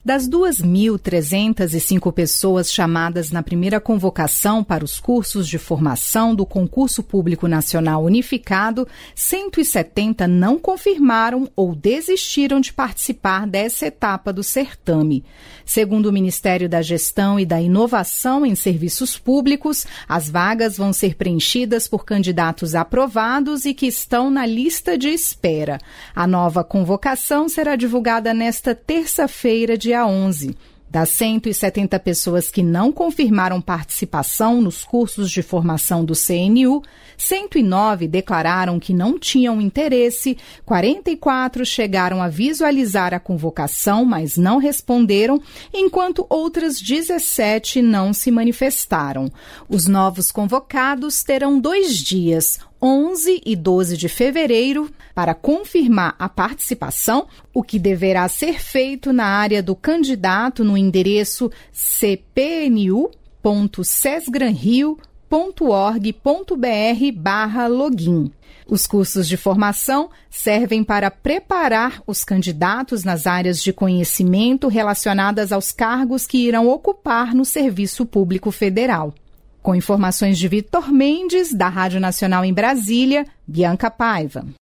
Das 2.305 pessoas chamadas na primeira convocação para os cursos de formação do Concurso Público Nacional Unificado, 170 não confirmaram ou desistiram de participar dessa etapa do certame. Segundo o Ministério da Gestão e da Inovação em Serviços Públicos, as vagas vão ser preenchidas por candidatos aprovados e que estão na lista de espera. A nova convocação será divulgada nesta terça-feira, dia 11. Das 170 pessoas que não confirmaram participação nos cursos de formação do CNU, 109 declararam que não tinham interesse, 44 chegaram a visualizar a convocação, mas não responderam, enquanto outras 17 não se manifestaram. Os novos convocados terão 2 dias, 11 e 12 de fevereiro, para confirmar a participação, o que deverá ser feito na área do candidato no endereço cpnu.sesgranrio.org.br/login. Os cursos de formação servem para preparar os candidatos nas áreas de conhecimento relacionadas aos cargos que irão ocupar no Serviço Público Federal. Com informações de Vitor Mendes, da Rádio Nacional em Brasília, Bianca Paiva.